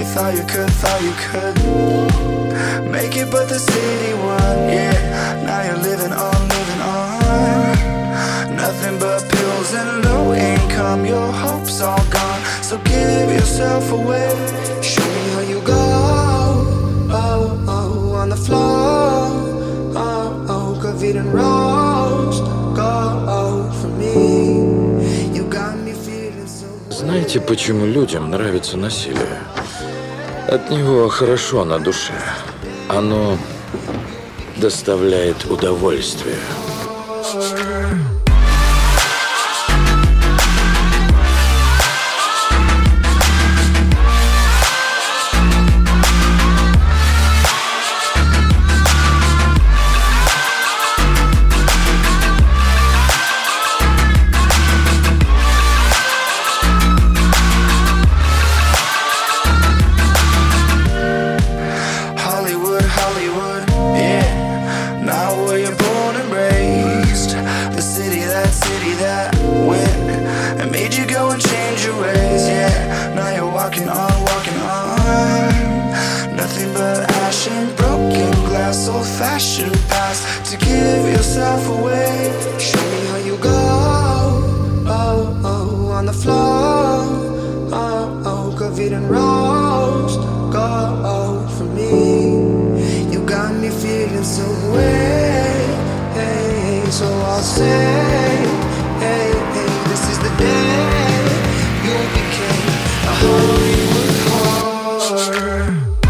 thought you could make it, but the city won, yeah. Now you're living on. Nothing but pills and low income, your hope's all gone. So give yourself away, show me how you go. Oh, oh, on the floor. Oh, oh, covered in rose gold for me. You got me feeling so. Знаете, почему людям нравится насилие? От него хорошо на душе. Оно доставляет удовольствие. Hollywood, yeah. Now where you're born and raised, the city that went and made you go and change your ways, yeah. Now you're walking on. Nothing but ash and broken glass, old-fashioned past to give yourself away. Show me how you go. Oh, oh, on the floor. Oh, oh, covered in rose gold for me. Got me feeling so way, hey, so I'll say, hey, hey, this is the day you became a Hollywood whore.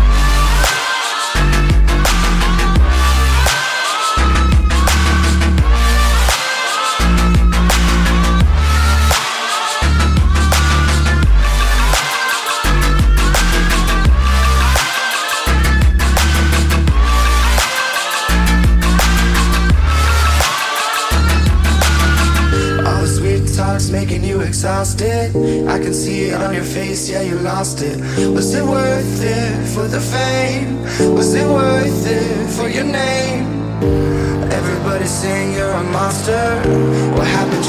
Making you exhausted, I can see it on your face, yeah, you lost it. Was it worth it for the fame? Was it worth it for your name? Everybody's saying you're a monster. What happened